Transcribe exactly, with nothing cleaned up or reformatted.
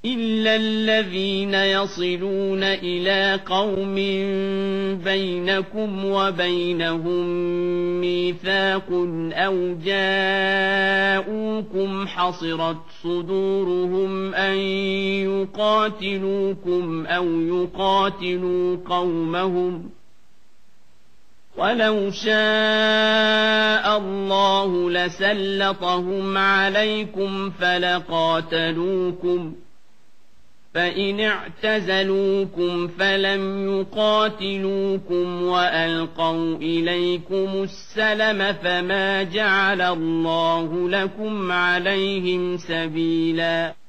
إلا الذين يصلون إلى قوم بينكم وبينهم ميثاق أو جاءوكم حصرت صدورهم أن يقاتلوكم أو يقاتلوا قومهم ولو شاء الله لسلطهم عليكم فلقاتلوكم فإن اعتزلوكم فلم يقاتلوكم وألقوا إليكم السلم فما جعل الله لكم عليهم سبيلا